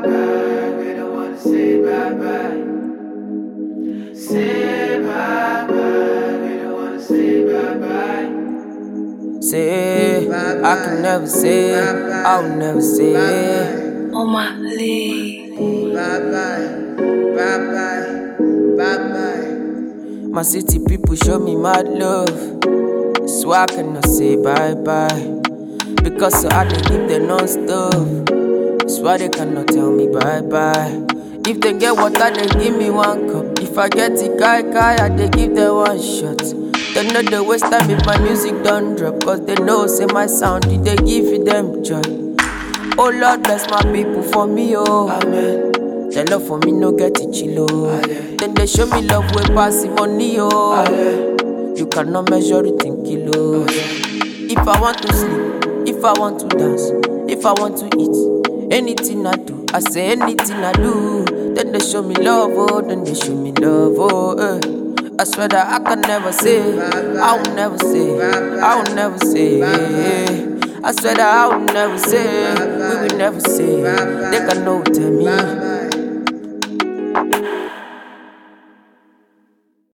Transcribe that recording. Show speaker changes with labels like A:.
A: bye. We don't wanna say bye bye. Say bye bye. We don't wanna say bye bye.
B: Say, I can never say, I'll never say.
C: On my league.
A: Bye bye. Bye bye. Bye bye.
B: My city people show me mad love, so I cannot say bye bye. Because so I they give them non-stop, that's why they cannot tell me bye bye. If they get water, they give me one cup. If I get it kai, they give them one shot. They know they waste time if my music don't drop, cause they know say my sound, they give them joy. Oh Lord, bless my people for me, oh
A: Amen.
B: their love for me no get it chillo. Then they show me love way past money, oh you cannot measure it in kilo. If I want to sleep, if I want to dance, if I want to eat, anything I do, I say anything I do. Then they show me love, oh, then they show me love, oh I swear that I can never say, I will never say, I will never say. I swear that I will never say, we will never say. They can no tell me.